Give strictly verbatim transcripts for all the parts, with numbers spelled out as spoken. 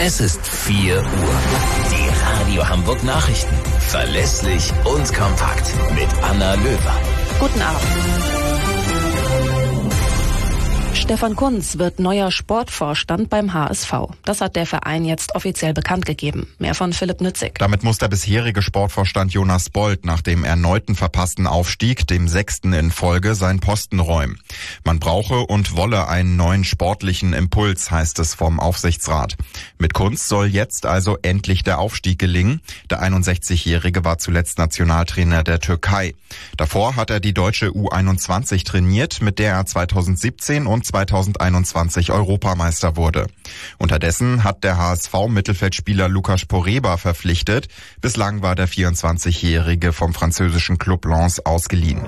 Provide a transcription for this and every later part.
Es ist vier Uhr. Die Radio Hamburg Nachrichten. Verlässlich und kompakt mit Anna Löwer. Guten Abend. Stefan Kuntz wird neuer Sportvorstand beim H S V. Das hat der Verein jetzt offiziell bekannt gegeben. Mehr von Philipp Nützig. Damit muss der bisherige Sportvorstand Jonas Bold nach dem erneuten verpassten Aufstieg, dem sechsten in Folge, seinen Posten räumen. Man brauche und wolle einen neuen sportlichen Impuls, heißt es vom Aufsichtsrat. Mit Kuntz soll jetzt also endlich der Aufstieg gelingen. Der einundsechzigjährige war zuletzt Nationaltrainer der Türkei. Davor hat er die deutsche U einundzwanzig trainiert, mit der er zweitausendsiebzehn und zweitausendeinundzwanzig Europameister wurde. Unterdessen hat der H S V Mittelfeldspieler Lukas Poreba verpflichtet. Bislang war der vierundzwanzigjährige vom französischen Club Lens ausgeliehen.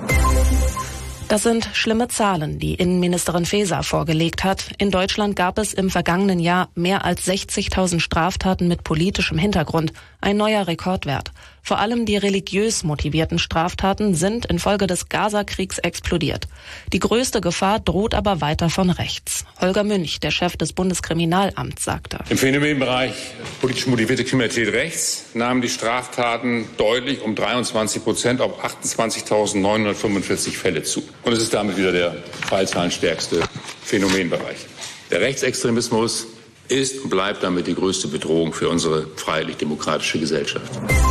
Das sind schlimme Zahlen, die Innenministerin Faeser vorgelegt hat. In Deutschland gab es im vergangenen Jahr mehr als sechzigtausend Straftaten mit politischem Hintergrund. Ein neuer Rekordwert. Vor allem die religiös motivierten Straftaten sind infolge des Gaza-Kriegs explodiert. Die größte Gefahr droht aber weiter von rechts. Holger Münch, der Chef des Bundeskriminalamts, sagte: Im Phänomenbereich politisch motivierte Kriminalität rechts nahmen die Straftaten deutlich um dreiundzwanzig Prozent auf achtundzwanzigtausendneunhundertfünfundvierzig Fälle zu. Und es ist damit wieder der fallzahlenstärkste Phänomenbereich. Der Rechtsextremismus ist und bleibt damit die größte Bedrohung für unsere freiheitlich-demokratische Gesellschaft.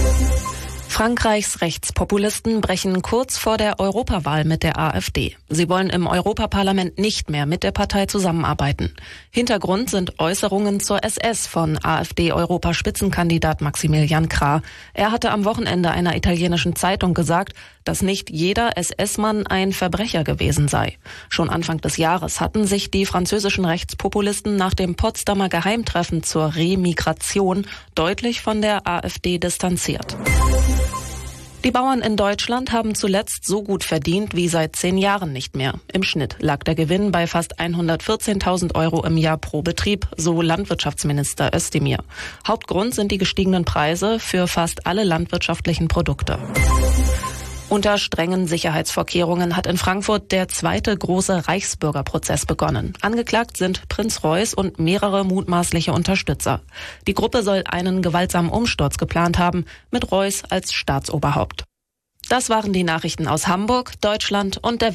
Frankreichs Rechtspopulisten brechen kurz vor der Europawahl mit der AfD. Sie wollen im Europaparlament nicht mehr mit der Partei zusammenarbeiten. Hintergrund sind Äußerungen zur S S von AfD-Europaspitzenkandidat Maximilian Krah. Er hatte am Wochenende einer italienischen Zeitung gesagt, dass nicht jeder S S-Mann ein Verbrecher gewesen sei. Schon Anfang des Jahres hatten sich die französischen Rechtspopulisten nach dem Potsdamer Geheimtreffen zur Remigration deutlich von der AfD distanziert. Die Bauern in Deutschland haben zuletzt so gut verdient wie seit zehn Jahren nicht mehr. Im Schnitt lag der Gewinn bei fast hundertvierzehntausend Euro im Jahr pro Betrieb, so Landwirtschaftsminister Özdemir. Hauptgrund sind die gestiegenen Preise für fast alle landwirtschaftlichen Produkte. Unter strengen Sicherheitsvorkehrungen hat in Frankfurt der zweite große Reichsbürgerprozess begonnen. Angeklagt sind Prinz Reuß und mehrere mutmaßliche Unterstützer. Die Gruppe soll einen gewaltsamen Umsturz geplant haben, mit Reuß als Staatsoberhaupt. Das waren die Nachrichten aus Hamburg, Deutschland und der